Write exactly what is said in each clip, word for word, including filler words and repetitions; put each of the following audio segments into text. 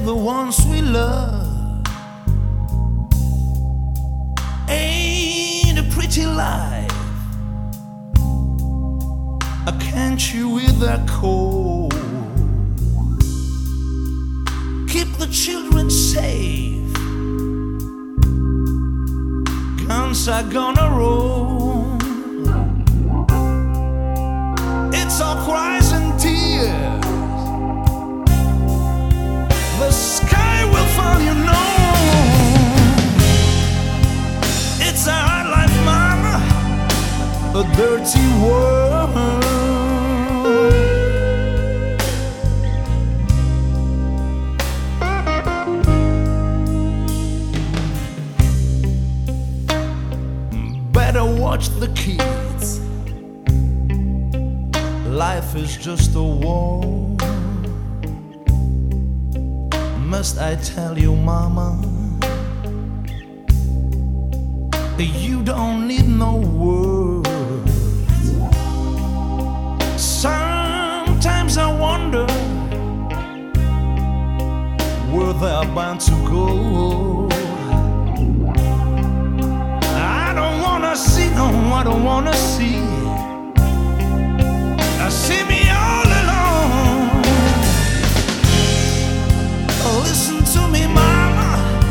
forget the ones we love. Ain't a pretty life. Can't you with that cold? Keep the children safe. Guns are gonna roll. It's all cries and tears. The sky will fall, you know. It's a hard life, mama, a dirty world. Better watch the kids. Life is just a war. Must I tell you, mama, you don't need no words. Sometimes I wonder where they're bound to go. I don't wanna see, no, I don't wanna see. I see me all alone. Listen to me, mama.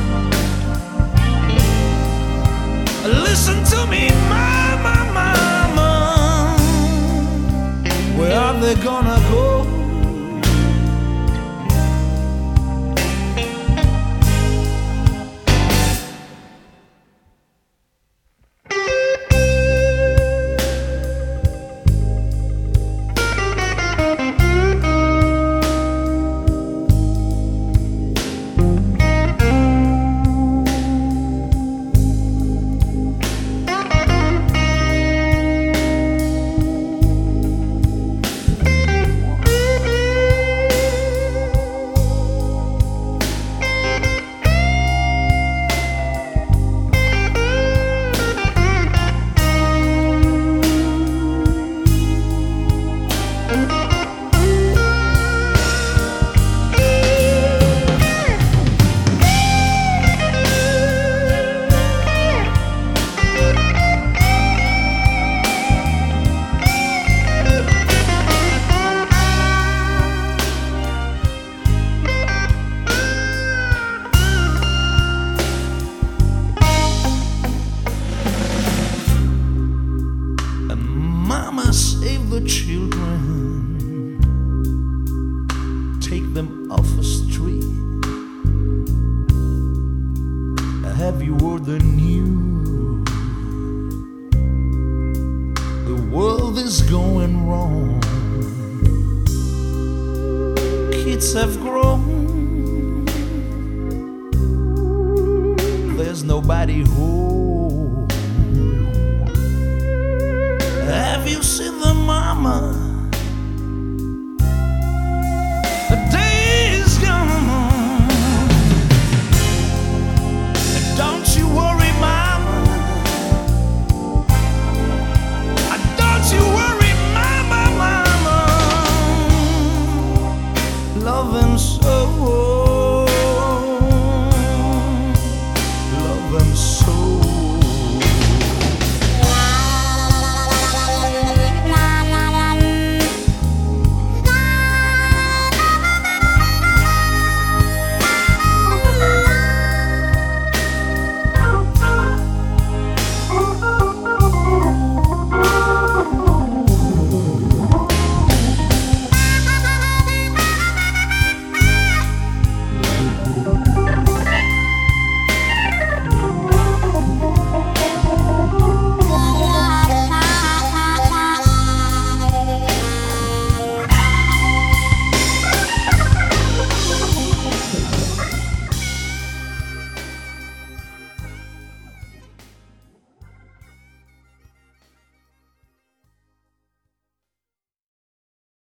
Listen to me, mama, mama. Where are they gonna go? Save the children, take them off the street. Have you heard the news? The world is going wrong. Kids have grown. There's nobody home. Have you seen the mama? The day is gone. Don't you worry, mama. Don't you worry, mama, mama. Love him so.